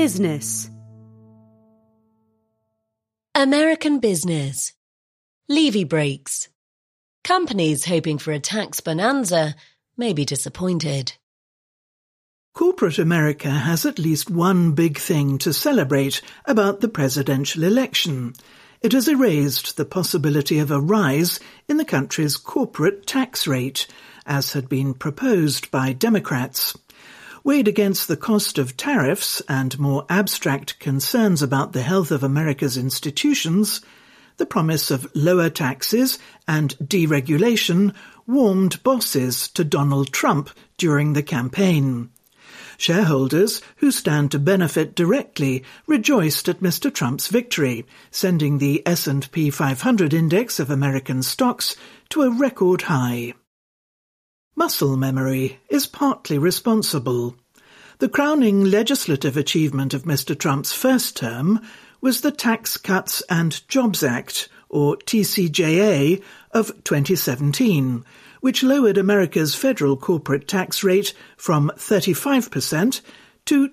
Business. American business. Levy breaks. Companies hoping for a tax bonanza may be disappointed. Corporate America has at least one big thing to celebrate about the presidential election. It has erased the possibility of a rise in the country's corporate tax rate, as had been proposed by Democrats. Weighed against the cost of tariffs and more abstract concerns about the health of America's institutions, the promise of lower taxes and deregulation warmed bosses to Donald Trump during the campaign. Shareholders, who stand to benefit directly, rejoiced at Mr. Trump's victory, sending the S&P 500 index of American stocks to a record high. Muscle memory is partly responsible. The crowning legislative achievement of Mr. Trump's first term was the Tax Cuts and Jobs Act, or TCJA, of 2017, which lowered America's federal corporate tax rate from 35% to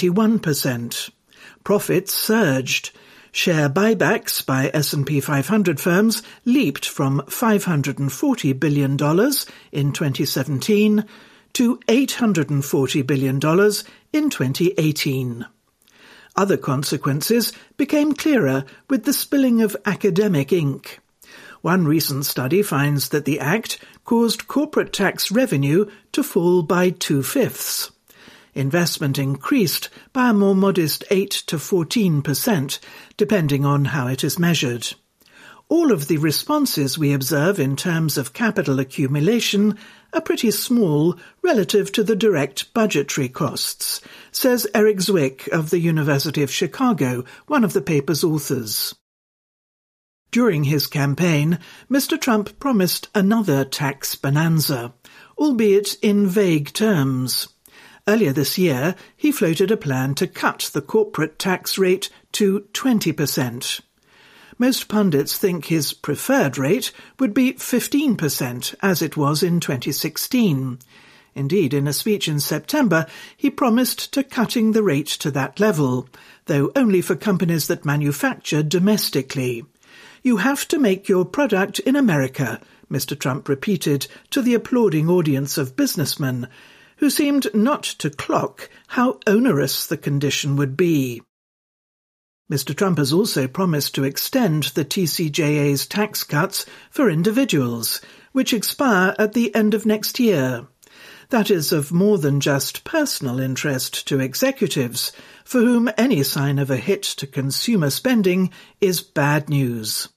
21%. Profits surged. Share buybacks by S&P 500 firms leaped from $540 billion in 2017 to $840 billion in 2018. Other consequences became clearer with the spilling of academic ink. One recent study finds that the act caused corporate tax revenue to fall by 2/5. Investment increased by a more modest 8 to 14%, depending on how it is measured. All of the responses we observe in terms of capital accumulation are pretty small relative to the direct budgetary costs, says Eric Zwick of the University of Chicago, one of the paper's authors. During his campaign, Mr. Trump promised another tax bonanza, albeit in vague terms. Earlier this year, he floated a plan to cut the corporate tax rate to 20%. Most pundits think his preferred rate would be 15%, as it was in 2016. Indeed, in a speech in September, he promised to cutting the rate to that level, though only for companies that manufacture domestically. "You have to make your product in America," Mr. Trump repeated to the applauding audience of businessmen, who seemed not to clock how onerous the condition would be. Mr. Trump has also promised to extend the TCJA's tax cuts for individuals, which expire at the end of next year. That is of more than just personal interest to executives, for whom any sign of a hit to consumer spending is bad news.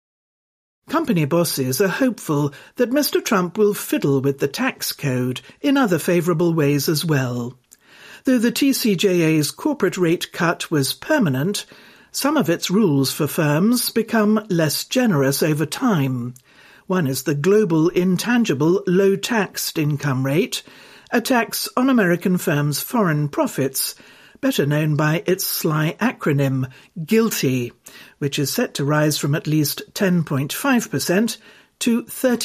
Company bosses are hopeful that Mr. Trump will fiddle with the tax code in other favourable ways as well. Though the TCJA's corporate rate cut was permanent, some of its rules for firms become less generous over time. One is the global intangible low-taxed income rate, a tax on American firms' foreign profits, better known by its sly acronym, GILTY, which is set to rise from at least 10.5% to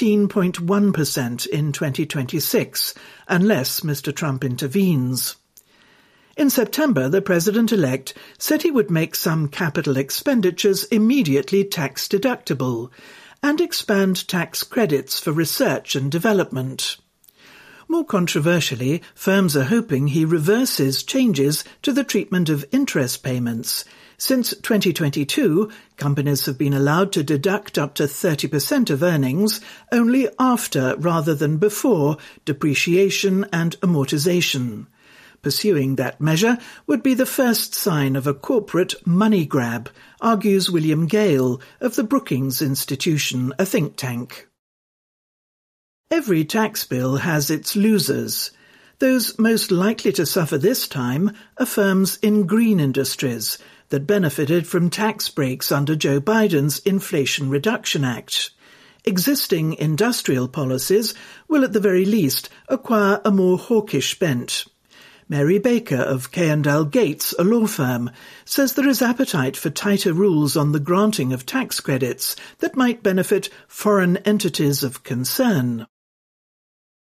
13.1% in 2026, unless Mr. Trump intervenes. In September, the president-elect said he would make some capital expenditures immediately tax-deductible and expand tax credits for research and development. More controversially, firms are hoping he reverses changes to the treatment of interest payments. Since 2022, companies have been allowed to deduct up to 30% of earnings only after rather than before depreciation and amortization. Pursuing that measure would be the first sign of a corporate money grab, argues William Gale of the Brookings Institution, a think tank. Every tax bill has its losers. Those most likely to suffer this time are firms in green industries that benefited from tax breaks under Joe Biden's Inflation Reduction Act. Existing industrial policies will at the very least acquire a more hawkish bent. Mary Baker of K&L Gates, a law firm, says there is appetite for tighter rules on the granting of tax credits that might benefit foreign entities of concern.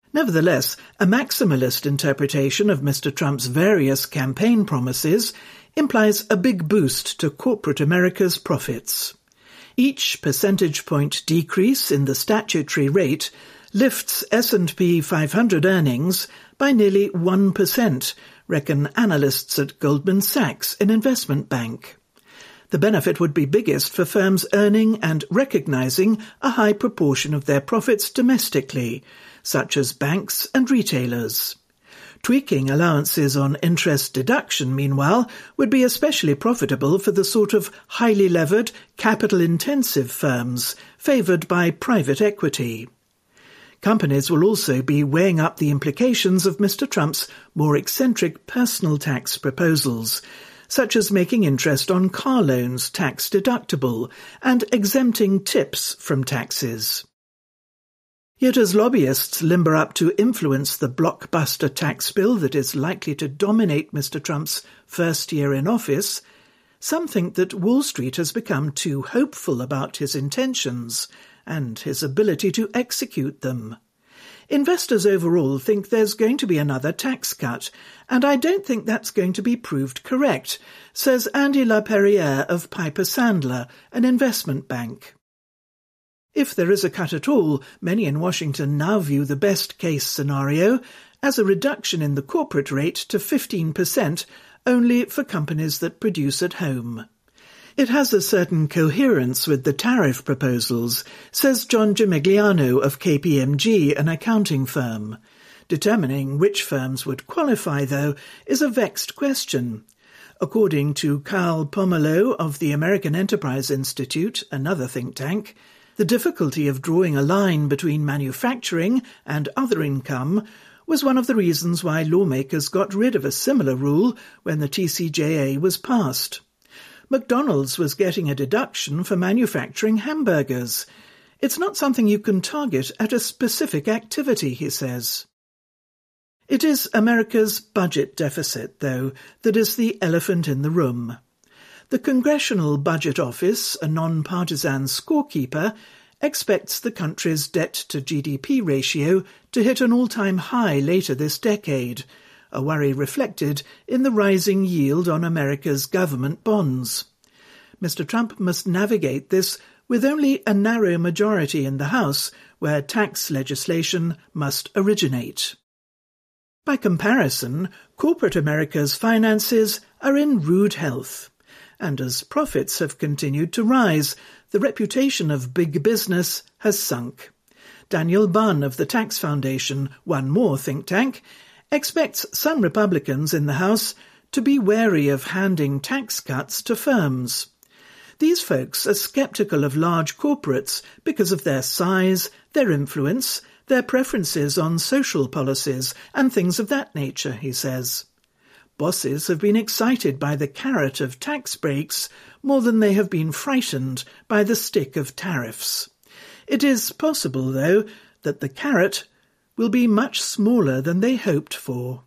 Nevertheless, a maximalist interpretation of Mr. Trump's various campaign promises implies a big boost to corporate America's profits. Each percentage point decrease in the statutory rate lifts S&P 500 earnings by nearly 1%, reckon analysts at Goldman Sachs, an investment bank. The benefit would be biggest for firms earning and recognizing a high proportion of their profits domestically, such as banks and retailers. Tweaking allowances on interest deduction, meanwhile, would be especially profitable for the sort of highly levered, capital-intensive firms favoured by private equity. Companies will also be weighing up the implications of Mr. Trump's more eccentric personal tax proposals, such as making interest on car loans tax-deductible and exempting tips from taxes. Yet as lobbyists limber up to influence the blockbuster tax bill that is likely to dominate Mr. Trump's first year in office, some think that Wall Street has become too hopeful about his intentions and his ability to execute them. Investors overall think there's going to be another tax cut, and I don't think that's going to be proved correct, says Andy LaPerriere of Piper Sandler, an investment bank. If there is a cut at all, many in Washington now view the best-case scenario as a reduction in the corporate rate to 15% only for companies that produce at home. It has a certain coherence with the tariff proposals, says John Gimigliano of KPMG, an accounting firm. Determining which firms would qualify, though, is a vexed question. According to Carl Pomelo of the American Enterprise Institute, another think tank, the difficulty of drawing a line between manufacturing and other income was one of the reasons why lawmakers got rid of a similar rule when the TCJA was passed. McDonald's was getting a deduction for manufacturing hamburgers. It's not something you can target at a specific activity, he says. It is America's budget deficit, though, that is the elephant in the room. The Congressional Budget Office, a non-partisan scorekeeper, expects the country's debt-to-GDP ratio to hit an all-time high later this decade, a worry reflected in the rising yield on America's government bonds. Mr. Trump must navigate this with only a narrow majority in the House, where tax legislation must originate. By comparison, corporate America's finances are in rude health. And as profits have continued to rise, the reputation of big business has sunk. Daniel Bunn of the Tax Foundation, one more think tank, expects some Republicans in the House to be wary of handing tax cuts to firms. These folks are sceptical of large corporates because of their size, their influence, their preferences on social policies, and things of that nature, he says. Bosses have been excited by the carrot of tax breaks more than they have been frightened by the stick of tariffs. It is possible, though, that the carrot will be much smaller than they hoped for.